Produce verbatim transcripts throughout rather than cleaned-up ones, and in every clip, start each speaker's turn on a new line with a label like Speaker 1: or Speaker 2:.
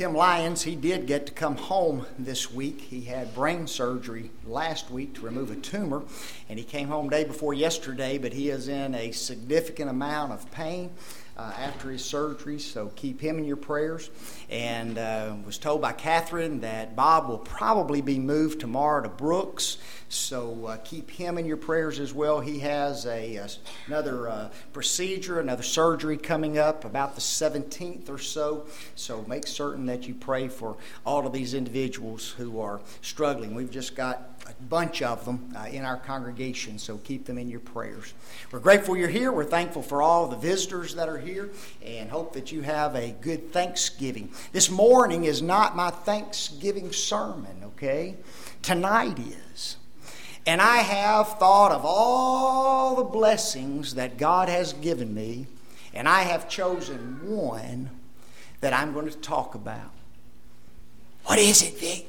Speaker 1: Tim Lyons, he did get to come home this week. He had brain surgery last week to remove a tumor, and he came home day before yesterday, but he is in a significant amount of pain uh, after his surgery, so keep him in your prayers. And uh, was told by Catherine that Bob will probably be moved tomorrow to Brooks, so uh, keep him in your prayers as well. He has a, a another uh, procedure, another surgery coming up about the seventeenth or so, so make certain that you pray for all of these individuals who are struggling. We've just got a bunch of them uh, in our congregation, so keep them in your prayers. We're grateful you're here. We're thankful for all the visitors that are here, and hope that you have a good Thanksgiving. This morning is not my Thanksgiving sermon, okay? Tonight is. And I have thought of all the blessings that God has given me, and I have chosen one that I'm going to talk about. What is it, Vic?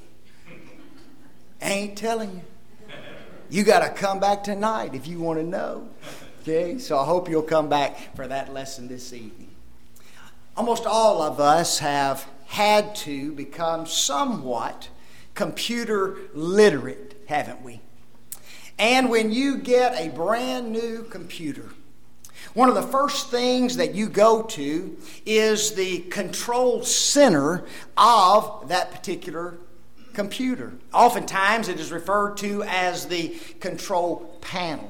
Speaker 1: I ain't telling you. You got to come back tonight if you want to know. Okay? So I hope you'll come back for that lesson this evening. Almost all of us have had to become somewhat computer literate, haven't we? And when you get a brand new computer, one of the first things that you go to is the control center of that particular computer. Oftentimes it is referred to as the control panel.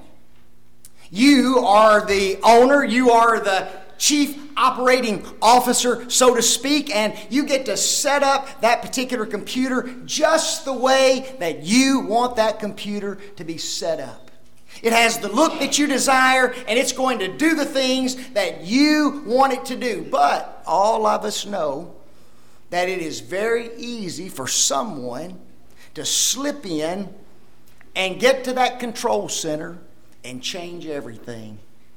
Speaker 1: You are the owner, you are the chief operating officer, so to speak, and you get to set up that particular computer just the way that you want that computer to be set up. It has the look that you desire, and it's going to do the things that you want it to do. But all of us know that it is very easy for someone to slip in and get to that control center and change everything.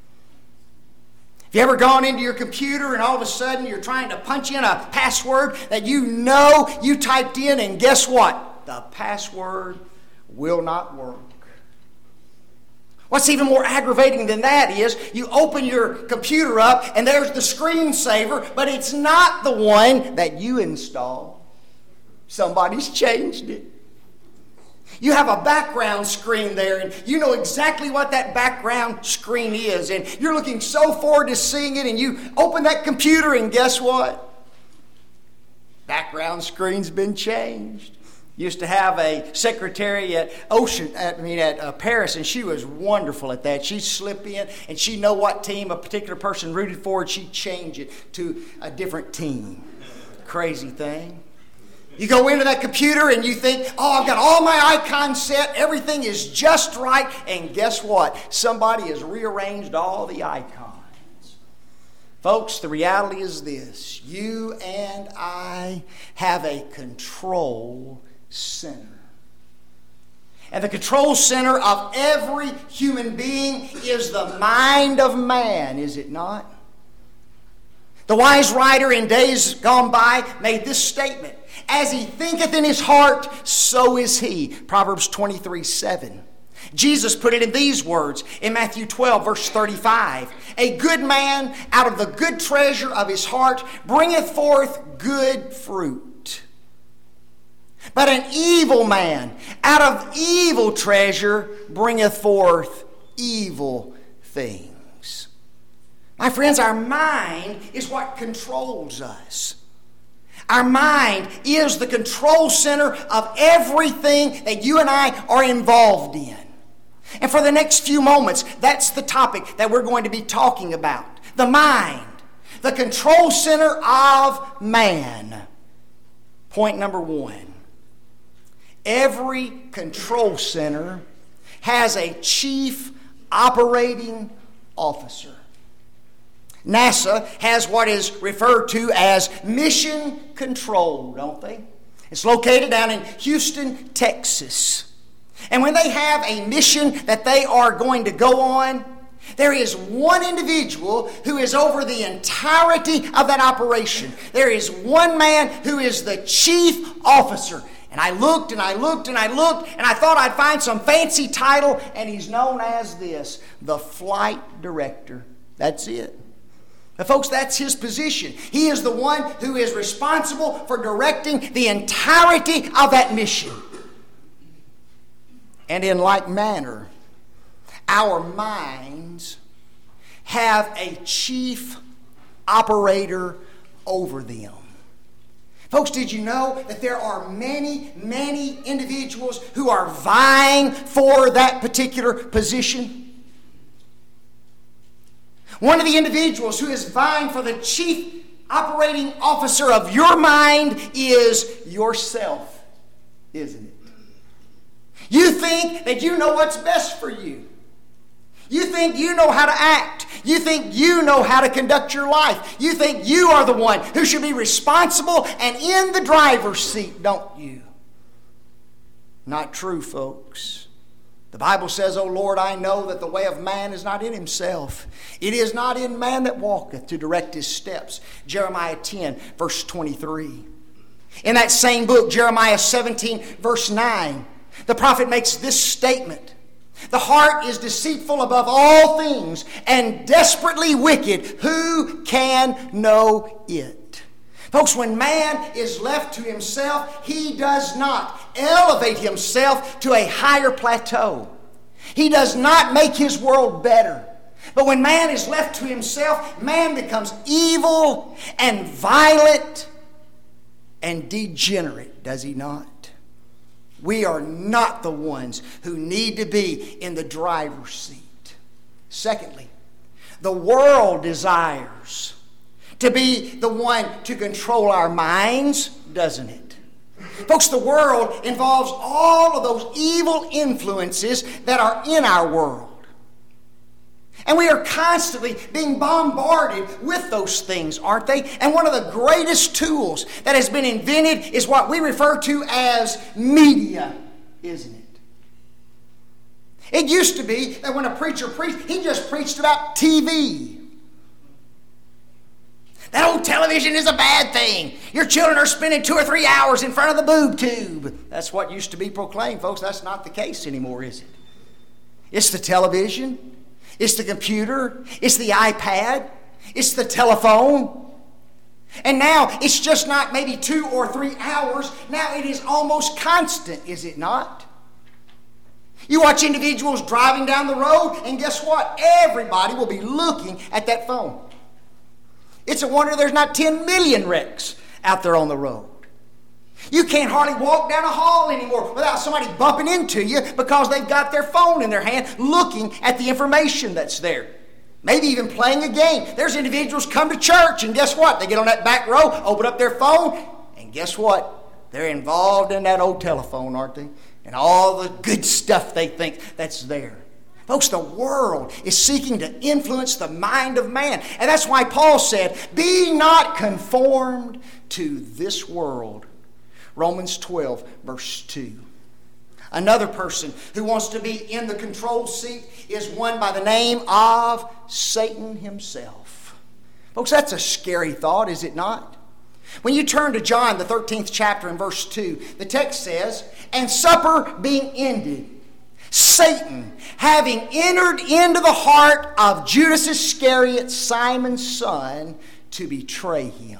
Speaker 1: Have you ever gone into your computer and all of a sudden you're trying to punch in a password that you know you typed in, and guess what? The password will not work. What's even more aggravating than that is you open your computer up and there's the screensaver, but it's not the one that you installed. Somebody's changed it. You have a background screen there, and you know exactly what that background screen is, and you're looking so forward to seeing it, and you open that computer, and guess what? Background screen's been changed. Used to have a secretary at Ocean, I mean at uh, Paris, and she was wonderful at that. She'd slip in, and she'd know what team a particular person rooted for, and she'd change it to a different team. Crazy thing. You go into that computer and you think, oh, I've got all my icons set, everything is just right, and guess what? Somebody has rearranged all the icons. Folks, the reality is this: you and I have a control center. And the control center of every human being is the mind of man, is it not? The wise writer in days gone by made this statement: as he thinketh in his heart, so is he. Proverbs twenty-three seven. Jesus put it in these words in Matthew twelve, verse thirty-five. A good man out of the good treasure of his heart bringeth forth good fruit. But an evil man out of evil treasure bringeth forth evil things. My friends, our mind is what controls us. Our mind is the control center of everything that you and I are involved in. And for the next few moments, that's the topic that we're going to be talking about. The mind, the control center of man. Point number one. Every control center has a chief operating officer. NASA has what is referred to as mission control, don't they? It's located down in Houston, Texas. And when they have a mission that they are going to go on, there is one individual who is over the entirety of that operation. There is one man who is the chief officer. And I looked and I looked and I looked and I thought I'd find some fancy title, and he's known as this, the flight director. That's it. But folks, that's his position. He is the one who is responsible for directing the entirety of that mission. And in like manner, our minds have a chief operator over them. Folks, did you know that there are many, many individuals who are vying for that particular position? One of the individuals who is vying for the chief operating officer of your mind is yourself, isn't it? You think that you know what's best for you. You think you know how to act. You think you know how to conduct your life. You think you are the one who should be responsible and in the driver's seat, don't you? Not true, folks. The Bible says, O Lord, I know that the way of man is not in himself. It is not in man that walketh to direct his steps. Jeremiah ten, verse twenty-three. In that same book, Jeremiah seventeen, verse nine, the prophet makes this statement. The heart is deceitful above all things and desperately wicked. Who can know it? Folks, when man is left to himself, he does not elevate himself to a higher plateau. He does not make his world better. But when man is left to himself, man becomes evil and violent and degenerate, does he not? We are not the ones who need to be in the driver's seat. Secondly, the world desires to be the one to control our minds, doesn't it? Folks, the world involves all of those evil influences that are in our world. And we are constantly being bombarded with those things, aren't they? And one of the greatest tools that has been invented is what we refer to as media, isn't it? It used to be that when a preacher preached, he just preached about T V. That old television is a bad thing. Your children are spending two or three hours in front of the boob tube. That's what used to be proclaimed, folks. That's not the case anymore, is it? It's the television. It's the computer. It's the iPad. It's the telephone. And now it's just not maybe two or three hours. Now it is almost constant, is it not? You watch individuals driving down the road, and guess what? Everybody will be looking at that phone. It's a wonder there's not ten million wrecks out there on the road. You can't hardly walk down a hall anymore without somebody bumping into you because they've got their phone in their hand looking at the information that's there. Maybe even playing a game. There's individuals come to church, and guess what? They get on that back row, open up their phone, and guess what? They're involved in that old telephone, aren't they? And all the good stuff they think that's there. Folks, the world is seeking to influence the mind of man. And that's why Paul said, be not conformed to this world. Romans twelve, verse two. Another person who wants to be in the control seat is one by the name of Satan himself. Folks, that's a scary thought, is it not? When you turn to John, the thirteenth chapter and verse two, the text says, and supper being ended, Satan, having entered into the heart of Judas Iscariot, Simon's son, to betray him.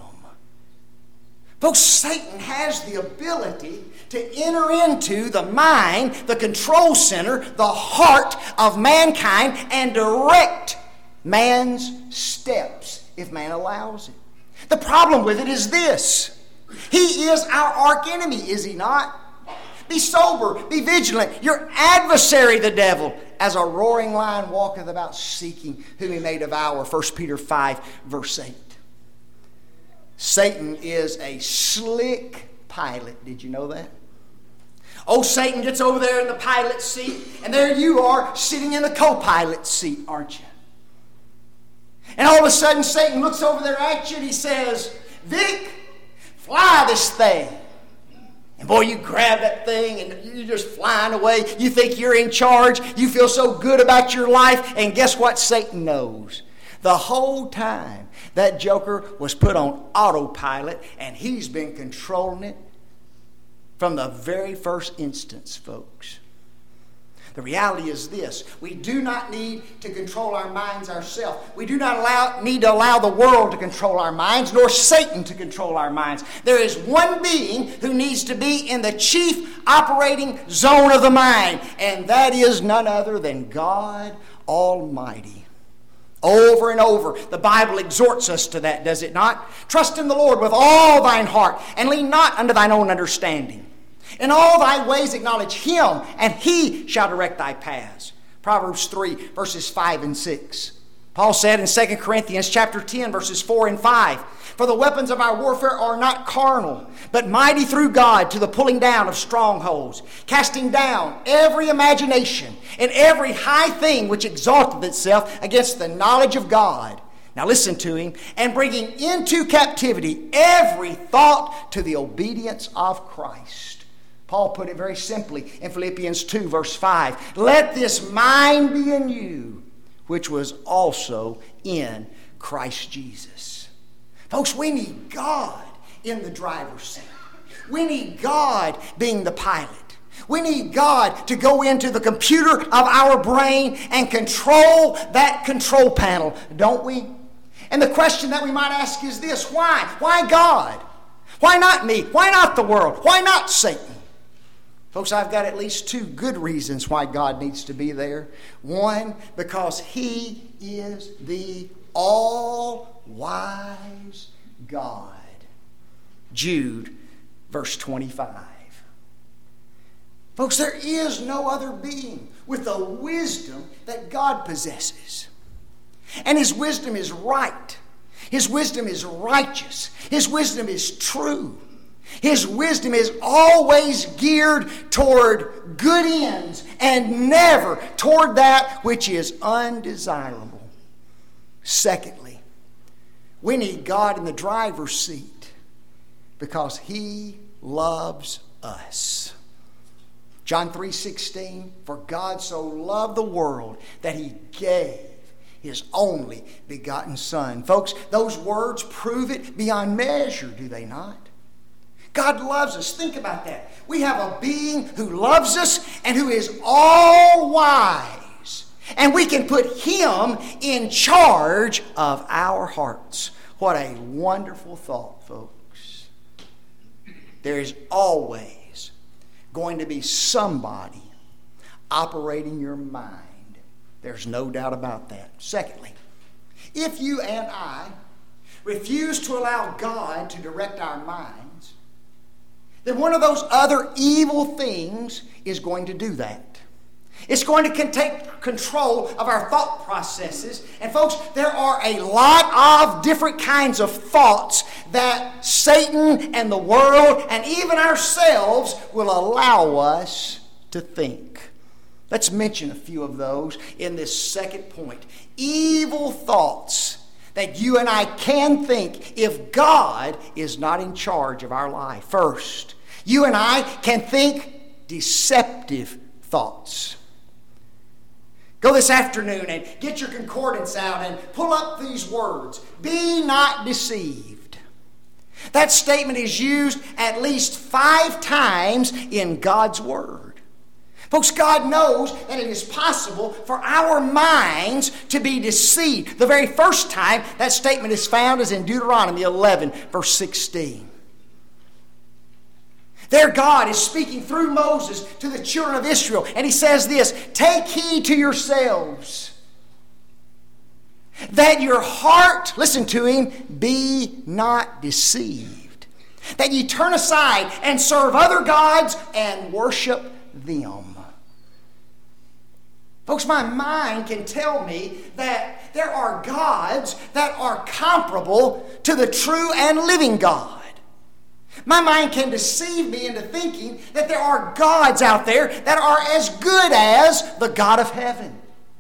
Speaker 1: Folks, Satan has the ability to enter into the mind, the control center, the heart of mankind, and direct man's steps if man allows it. The problem with it is this. He is our arch enemy, is he not? Be sober, be vigilant. Your adversary, the devil, as a roaring lion walketh about seeking whom he may devour. First Peter five, verse eight. Satan is a slick pilot. Did you know that? Oh, Satan gets over there in the pilot seat, and there you are sitting in the co-pilot seat, aren't you? And all of a sudden, Satan looks over there at you and he says, Vic, fly this thing. And boy, you grab that thing and you're just flying away. You think you're in charge. You feel so good about your life. And guess what Satan knows? The whole time that joker was put on autopilot, and he's been controlling it from the very first instance, folks. The reality is this: we do not need to control our minds ourselves. We do not allow, need to allow the world to control our minds, nor Satan to control our minds. There is one being who needs to be in the chief operating zone of the mind, and that is none other than God Almighty. Over and over, the Bible exhorts us to that, does it not? Trust in the Lord with all thine heart, and lean not unto thine own understanding. In all thy ways acknowledge Him, and He shall direct thy paths. Proverbs three, verses five and six. Paul said in Second Corinthians chapter ten, verses four and five, For the weapons of our warfare are not carnal, but mighty through God to the pulling down of strongholds, casting down every imagination and every high thing which exalteth itself against the knowledge of God. Now listen to him. And bringing into captivity every thought to the obedience of Christ. Paul put it very simply in Philippians two, verse five. Let this mind be in you, which was also in Christ Jesus. Folks, we need God in the driver's seat. We need God being the pilot. We need God to go into the computer of our brain and control that control panel, don't we? And the question that we might ask is this: why? Why God? Why not me? Why not the world? Why not Satan? Folks, I've got at least two good reasons why God needs to be there. One, because He is the all-wise God. Jude, verse twenty-five. Folks, there is no other being with the wisdom that God possesses. And His wisdom is right. His wisdom is righteous. His wisdom is true. His wisdom is always geared toward good ends and never toward that which is undesirable. Secondly, we need God in the driver's seat because He loves us. John three sixteen, For God so loved the world that He gave His only begotten Son. Folks, those words prove it beyond measure, do they not? God loves us. Think about that. We have a being who loves us and who is all wise. And we can put Him in charge of our hearts. What a wonderful thought, folks. There is always going to be somebody operating your mind. There's no doubt about that. Secondly, if you and I refuse to allow God to direct our minds, then one of those other evil things is going to do that. It's going to take control of our thought processes. And folks, there are a lot of different kinds of thoughts that Satan and the world and even ourselves will allow us to think. Let's mention a few of those in this second point. Evil thoughts that you and I can think if God is not in charge of our life. First, you and I can think deceptive thoughts. Go this afternoon and get your concordance out and pull up these words. Be not deceived. That statement is used at least five times in God's Word. Folks, God knows that it is possible for our minds to be deceived. The very first time that statement is found is in Deuteronomy eleven, verse sixteen. There God is speaking through Moses to the children of Israel, and He says this: Take heed to yourselves, that your heart, listen to Him, be not deceived, that ye turn aside and serve other gods and worship them. Folks, my mind can tell me that there are gods that are comparable to the true and living God. My mind can deceive me into thinking that there are gods out there that are as good as the God of heaven.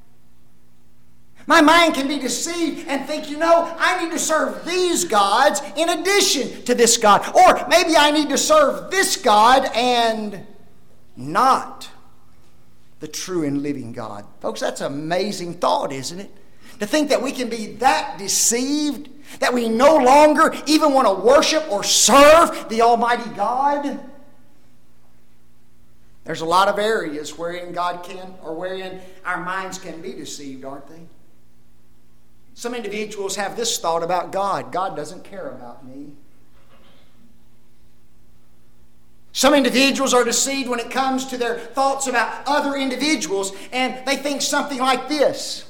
Speaker 1: My mind can be deceived and think, you know, I need to serve these gods in addition to this God. Or maybe I need to serve this God and not the true and living God. Folks, that's an amazing thought, isn't it? To think that we can be that deceived that we no longer even want to worship or serve the Almighty God. There's a lot of areas wherein God can, or wherein our minds can be deceived, aren't they? Some individuals have this thought about God: God doesn't care about me. Some individuals are deceived when it comes to their thoughts about other individuals, and they think something like this: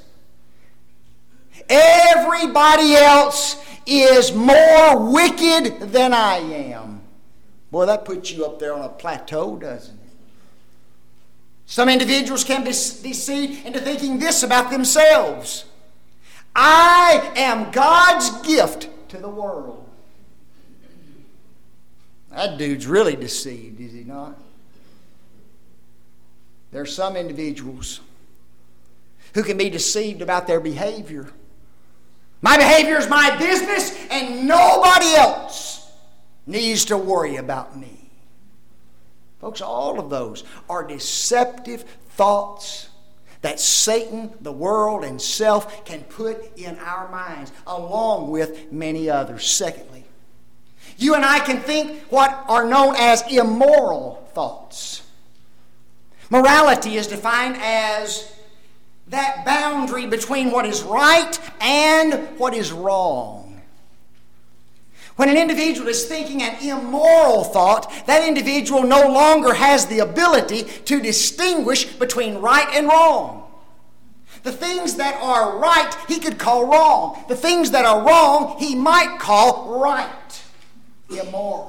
Speaker 1: everybody else is more wicked than I am. Boy, that puts you up there on a plateau, doesn't it? Some individuals can be deceived into thinking this about themselves: I am God's gift to the world. That dude's really deceived, is he not? There are some individuals who can be deceived about their behavior. My behavior is my business, and nobody else needs to worry about me. Folks, all of those are deceptive thoughts that Satan, the world, and self can put in our minds, along with many others. Secondly, you and I can think what are known as immoral thoughts. Morality is defined as that boundary between what is right and what is wrong. When an individual is thinking an immoral thought, that individual no longer has the ability to distinguish between right and wrong. The things that are right, he could call wrong. The things that are wrong, he might call right. Immoral.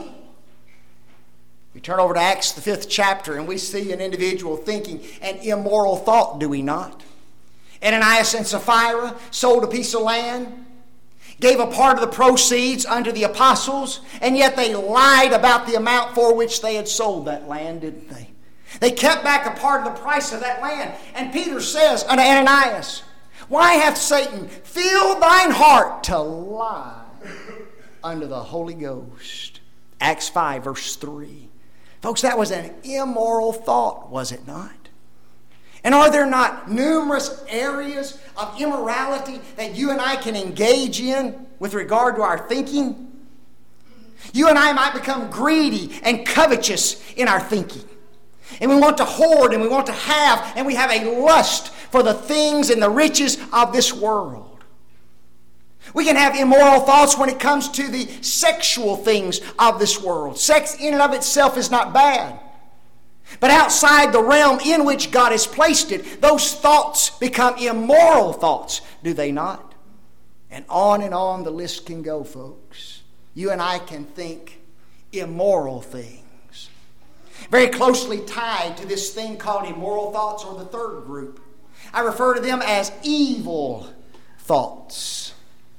Speaker 1: We turn over to Acts, the fifth chapter, and we see an individual thinking an immoral thought, do we not? Ananias and Sapphira sold a piece of land, gave a part of the proceeds unto the apostles, and yet they lied about the amount for which they had sold that land, didn't they? They kept back a part of the price of that land. And Peter says unto Ananias, why hath Satan filled thine heart to lie unto the Holy Ghost? Acts five, verse three. Folks, that was an immoral thought, was it not? And are there not numerous areas of immorality that you and I can engage in with regard to our thinking? You and I might become greedy and covetous in our thinking. And we want to hoard and we want to have, and we have a lust for the things and the riches of this world. We can have immoral thoughts when it comes to the sexual things of this world. Sex in and of itself is not bad. But outside the realm in which God has placed it, those thoughts become immoral thoughts, do they not? And on and on the list can go, folks. You and I can think immoral things. Very closely tied to this thing called immoral thoughts, or the third group, I refer to them as evil thoughts.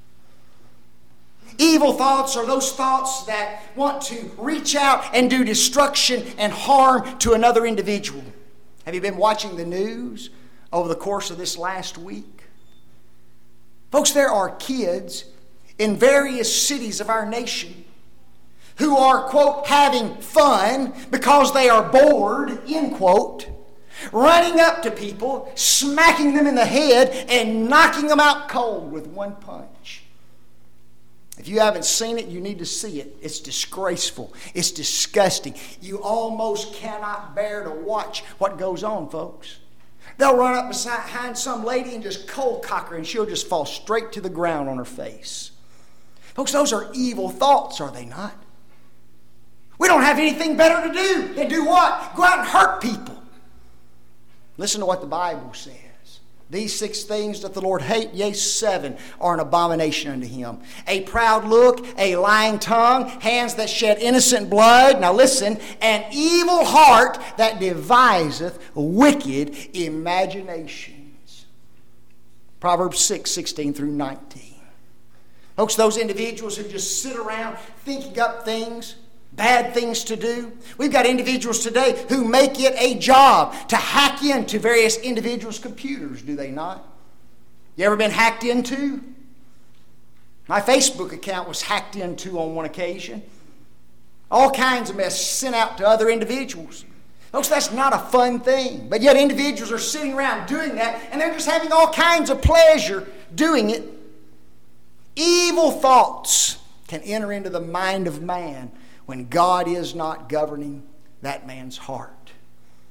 Speaker 1: Evil thoughts are those thoughts that want to reach out and do destruction and harm to another individual. Have you been watching the news over the course of this last week? Folks, there are kids in various cities of our nation who are, quote, having fun because they are bored, end quote, running up to people, smacking them in the head, and knocking them out cold with one punch. If you haven't seen it, you need to see it. It's disgraceful. It's disgusting. You almost cannot bear to watch what goes on, folks. They'll run up behind some lady and just cold cock her, and she'll just fall straight to the ground on her face. Folks, those are evil thoughts, are they not? We don't have anything better to do than do what? Go out and hurt people. Listen to what the Bible says. These six things that the Lord hate, yea, seven, are an abomination unto him. A proud look, a lying tongue, hands that shed innocent blood. Now listen, an evil heart that deviseth wicked imaginations. Proverbs six, sixteen through nineteen. Folks, those individuals who just sit around thinking up things, bad things to do. We've got individuals today who make it a job to hack into various individuals' computers, do they not? You ever been hacked into? My Facebook account was hacked into on one occasion. All kinds of mess sent out to other individuals. Folks, that's not a fun thing. But yet individuals are sitting around doing that, and they're just having all kinds of pleasure doing it. Evil thoughts can enter into the mind of man when God is not governing that man's heart.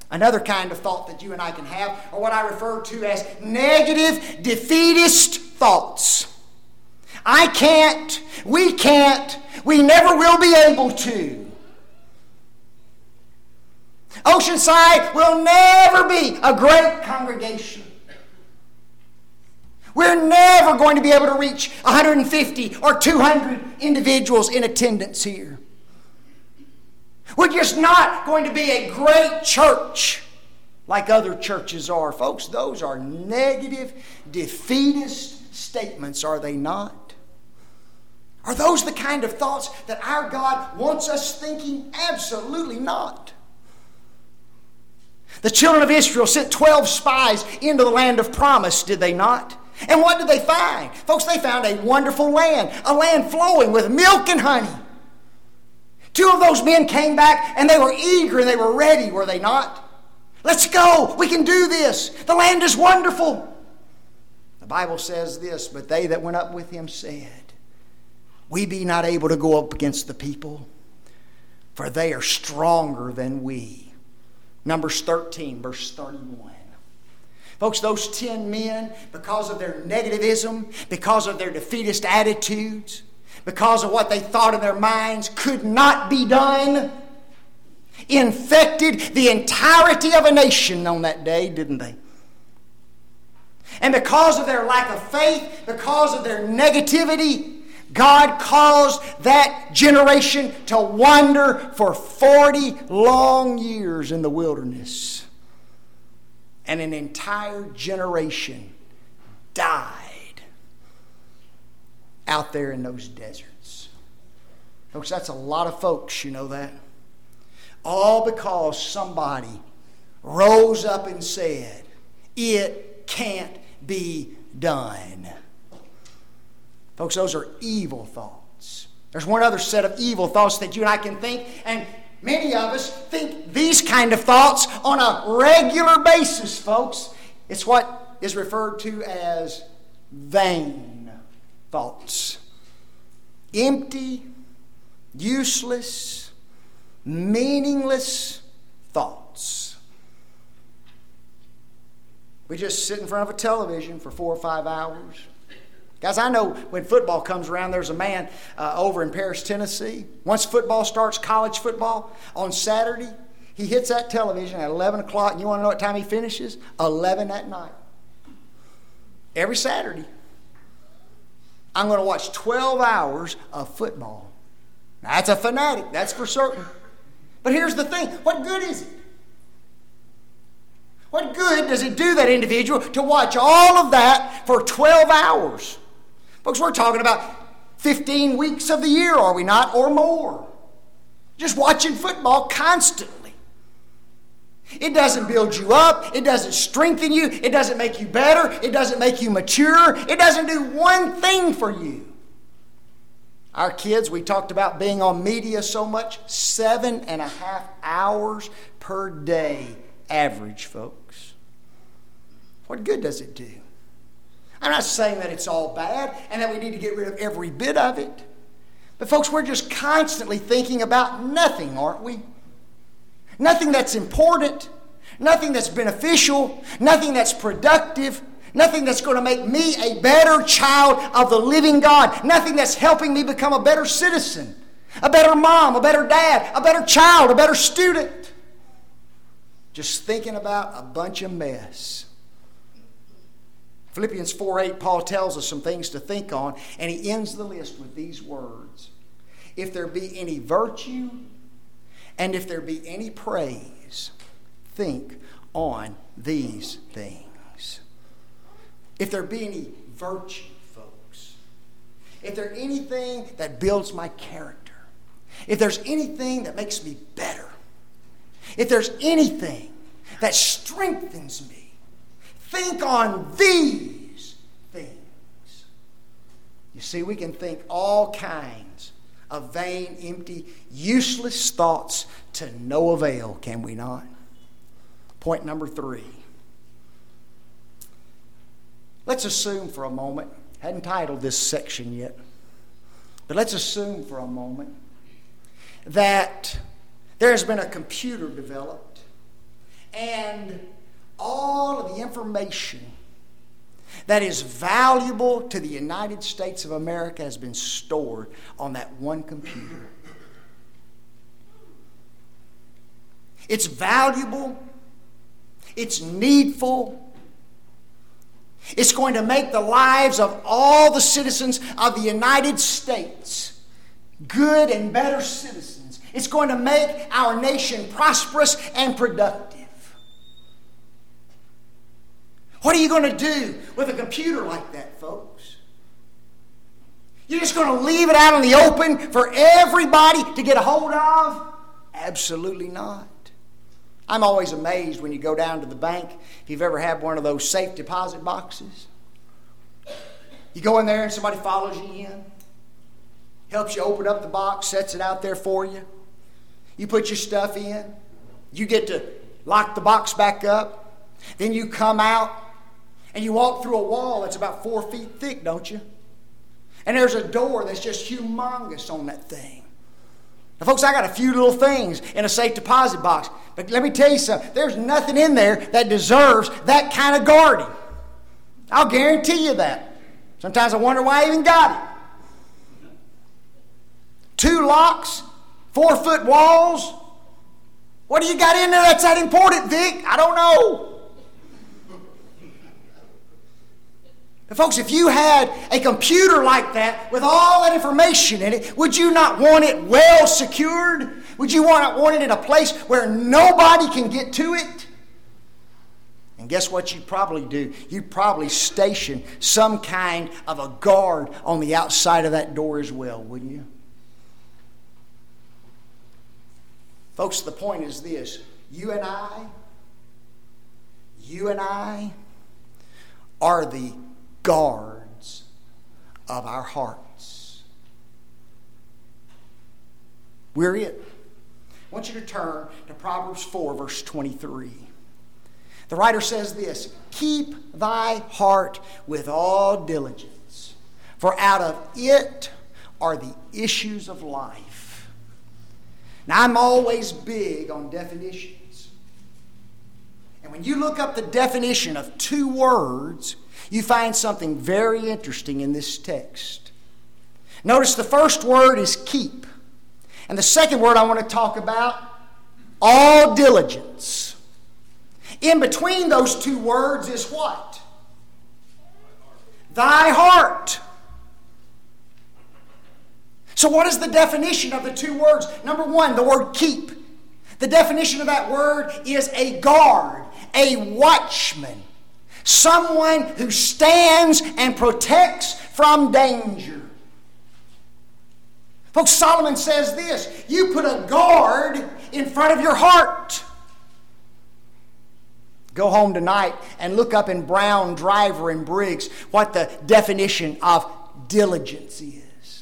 Speaker 1: Another kind of thought that you and I can have are what I refer to as negative, defeatist thoughts. I can't, we can't, we never will be able to. Oceanside will never be a great congregation. We're never going to be able to reach one hundred fifty or two hundred individuals in attendance here. We're just not going to be a great church like other churches are. Folks, those are negative, defeatist statements, are they not? Are those the kind of thoughts that our God wants us thinking? Absolutely not. The children of Israel sent twelve spies into the land of promise, did they not? And what did they find? Folks, they found a wonderful land, a land flowing with milk and honey. Two of those men came back and they were eager and they were ready, were they not? Let's go. We can do this. The land is wonderful. The Bible says this, but they that went up with him said, we be not able to go up against the people, for they are stronger than we. Numbers thirteen, verse thirty-one. Folks, those ten men, because of their negativism, because of their defeatist attitudes, because of what they thought in their minds could not be done, infected the entirety of a nation on that day, didn't they? And because of their lack of faith, because of their negativity, God caused that generation to wander for forty long years in the wilderness. And an entire generation died out there in those deserts. Folks, that's a lot of folks, you know that? All because somebody rose up and said, it can't be done. Folks, those are evil thoughts. There's one other set of evil thoughts that you and I can think, and many of us think these kind of thoughts on a regular basis, folks. It's what is referred to as vain thoughts. Empty, useless, meaningless thoughts. We just sit in front of a television for four or five hours. Guys, I know when football comes around, there's a man uh, over in Paris, Tennessee. Once football starts, college football, on Saturday, he hits that television at eleven o'clock. And you want to know what time he finishes? eleven at night. Every Saturday. I'm going to watch twelve hours of football. Now, that's a fanatic, that's for certain. But here's the thing. What good is it? What good does it do that individual to watch all of that for twelve hours? Folks, we're talking about fifteen weeks of the year, are we not? Or more. Just watching football constantly. It doesn't build you up. It doesn't strengthen you. It doesn't make you better. It doesn't make you mature. It doesn't do one thing for you. Our kids, we talked about being on media so much. Seven and a half hours per day average, folks. What good does it do? I'm not saying that it's all bad and that we need to get rid of every bit of it. But folks, we're just constantly thinking about nothing, aren't we? Nothing that's important, nothing that's beneficial, nothing that's productive, nothing that's going to make me a better child of the living God, nothing that's helping me become a better citizen, a better mom, a better dad, a better child, a better student. Just thinking about a bunch of mess. Philippians four eight, Paul tells us some things to think on, and he ends the list with these words. If there be any virtue, and if there be any praise, think on these things. If there be any virtue, folks, if there's anything that builds my character, if there's anything that makes me better, if there's anything that strengthens me, think on these things. You see, we can think all kinds of vain, empty, useless thoughts to no avail, can we not? Point number three. Let's assume for a moment, I hadn't titled this section yet, but let's assume for a moment that there has been a computer developed And all of the information that is valuable to the United States of America has been stored on that one computer. It's valuable. It's needful. It's going to make the lives of all the citizens of the United States good and better citizens. It's going to make our nation prosperous and productive. What are you going to do with a computer like that, folks? You're just going to leave it out in the open for everybody to get a hold of? Absolutely not. I'm always amazed when you go down to the bank, if you've ever had one of those safe deposit boxes. You go in there and somebody follows you in, helps you open up the box, sets it out there for you. You put your stuff in. You get to lock the box back up. Then you come out and you walk through a wall that's about four feet thick, don't you? And there's a door that's just humongous on that thing. Now, folks, I got a few little things in a safe deposit box. But let me tell you something. There's nothing in there that deserves that kind of guarding. I'll guarantee you that. Sometimes I wonder why I even got it. Two locks, four-foot walls. What do you got in there that's that important, Vic? I don't know. But folks, if you had a computer like that with all that information in it, would you not want it well secured? Would you want, want it in a place where nobody can get to it? And guess what you'd probably do? You'd probably station some kind of a guard on the outside of that door as well, wouldn't you? Folks, the point is this. You and I, you and I are the guards of our hearts. We're it. I want you to turn to Proverbs four, verse twenty-three. The writer says this, keep thy heart with all diligence, for out of it are the issues of life. Now, I'm always big on definitions. And when you look up the definition of two words, you find something very interesting in this text. Notice the first word is keep. And the second word I want to talk about, all diligence. In between those two words is what? Thy heart. So what is the definition of the two words? Number one, the word keep. The definition of that word is a guard, a watchman. Someone who stands and protects from danger. Folks, Solomon says this, you put a guard in front of your heart. Go home tonight and look up in Brown, Driver, and Briggs what the definition of diligence is.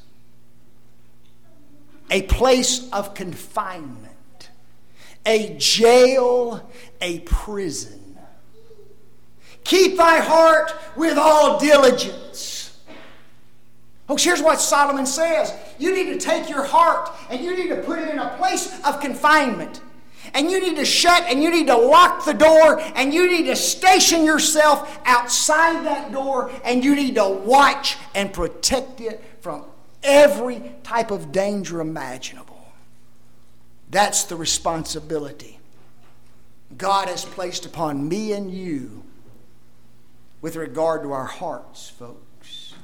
Speaker 1: A place of confinement, a jail, a prison. Keep thy heart with all diligence. Folks, here's what Solomon says. You need to take your heart and you need to put it in a place of confinement. And you need to shut and you need to lock the door and you need to station yourself outside that door and you need to watch and protect it from every type of danger imaginable. That's the responsibility God has placed upon me and you with regard to our hearts, folks.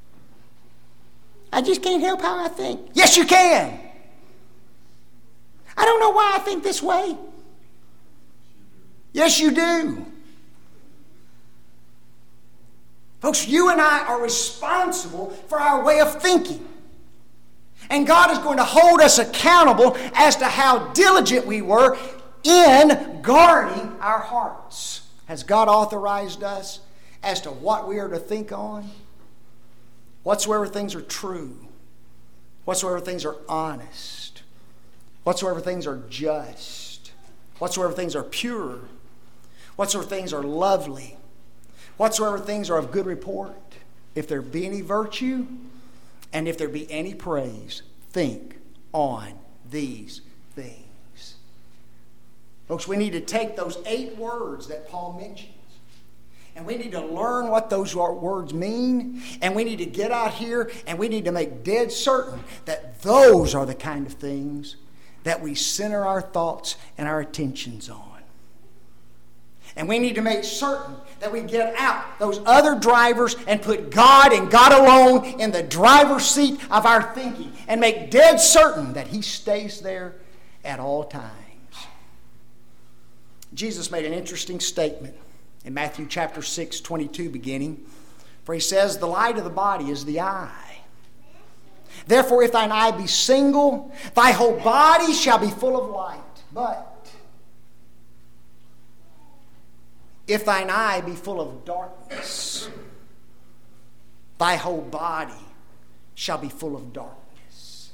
Speaker 1: I just can't help how I think. Yes, you can. I don't know why I think this way. Yes, you do. Folks, you and I are responsible for our way of thinking. And God is going to hold us accountable as to how diligent we were in guarding our hearts. Has God authorized us as to what we are to think on? Whatsoever things are true, whatsoever things are honest, whatsoever things are just, whatsoever things are pure, whatsoever things are lovely, whatsoever things are of good report, if there be any virtue, and if there be any praise, think on these things. Folks, we need to take those eight words that Paul mentions, and we need to learn what those words mean, and we need to get out here and we need to make dead certain that those are the kind of things that we center our thoughts and our attentions on. And we need to make certain that we get out those other drivers and put God and God alone in the driver's seat of our thinking and make dead certain that He stays there at all times. Jesus made an interesting statement in Matthew chapter six, twenty-two beginning, for He says, "The light of the body is the eye. Therefore, if thine eye be single, thy whole body shall be full of light. But if thine eye be full of darkness, thy whole body shall be full of darkness.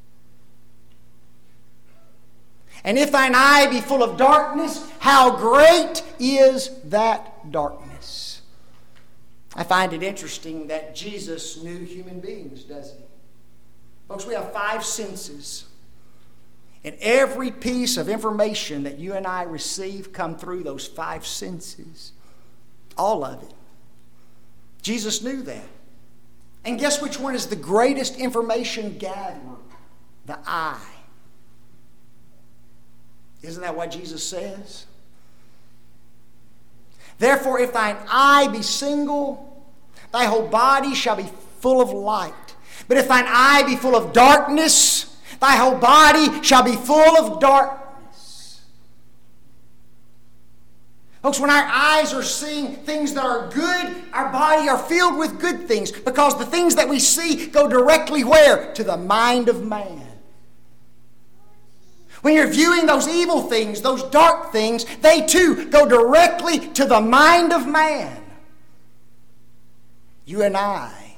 Speaker 1: And if thine eye be full of darkness, how great is that darkness?" I find it interesting that Jesus knew human beings, doesn't He? Folks, we have five senses. And every piece of information that you and I receive come through those five senses. All of it. Jesus knew that. And guess which one is the greatest information gatherer? The eye. Isn't that what Jesus says? "Therefore, if thine eye be single, thy whole body shall be full of light. But if thine eye be full of darkness, thy whole body shall be full of darkness." Folks, when our eyes are seeing things that are good, our body are filled with good things, because the things that we see go directly where? To the mind of man. When you're viewing those evil things, those dark things, they too go directly to the mind of man. You and I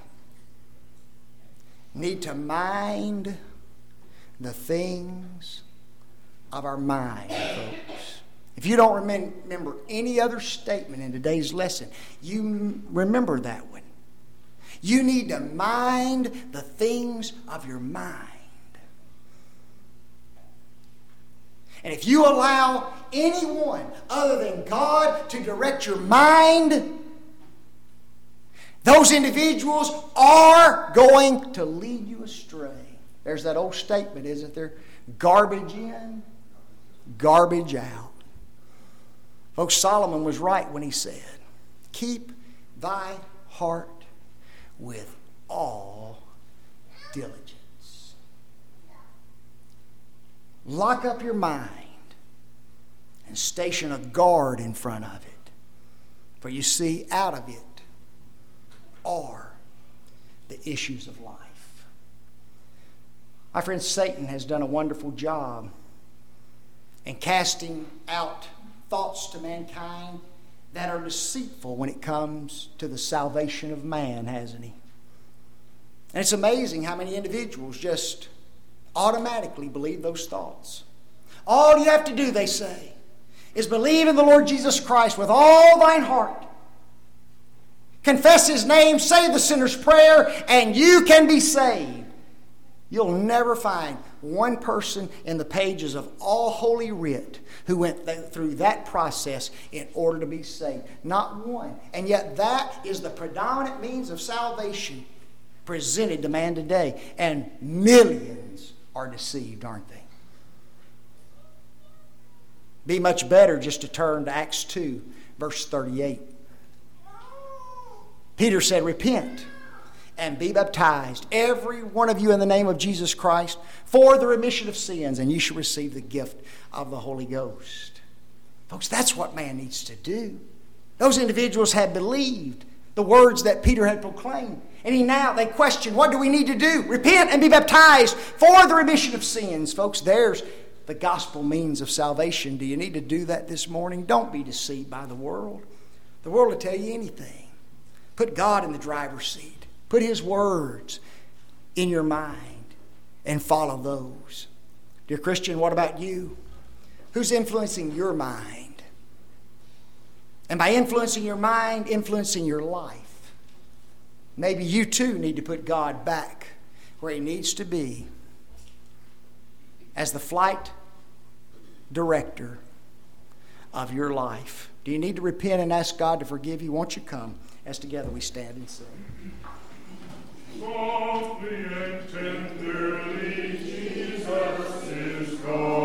Speaker 1: need to mind the things of our mind, folks. If you don't remember any other statement in today's lesson, you remember that one. You need to mind the things of your mind. And if you allow anyone other than God to direct your mind, those individuals are going to lead you astray. There's that old statement, isn't there? Garbage in, garbage out. Folks, Solomon was right when he said, "Keep thy heart with all diligence." Lock up your mind and station a guard in front of it. For you see, out of it are the issues of life. My friend, Satan has done a wonderful job in casting out thoughts to mankind that are deceitful when it comes to the salvation of man, hasn't he? And it's amazing how many individuals just automatically believe those thoughts. All you have to do, they say, is believe in the Lord Jesus Christ with all thine heart. Confess His name, say the sinner's prayer, and you can be saved. You'll never find one person in the pages of all Holy Writ who went th- through that process in order to be saved. Not one. And yet that is the predominant means of salvation presented to man today. And millions are deceived, aren't they? Be much better just to turn to Acts two, verse thirty-eight. Peter said, "Repent and be baptized, every one of you, in the name of Jesus Christ, for the remission of sins, and you shall receive the gift of the Holy Ghost." Folks, that's what man needs to do. Those individuals had believed the words that Peter had proclaimed. And he now, they question, what do we need to do? Repent and be baptized for the remission of sins. Folks, there's the gospel means of salvation. Do you need to do that this morning? Don't be deceived by the world. The world will tell you anything. Put God in the driver's seat. Put His words in your mind and follow those. Dear Christian, what about you? Who's influencing your mind? And by influencing your mind, influencing your life. Maybe you too need to put God back where He needs to be as the flight director of your life? Do you need to repent and ask God to forgive you? Won't you come as together we stand and sing?
Speaker 2: Softly and tenderly Jesus is calling.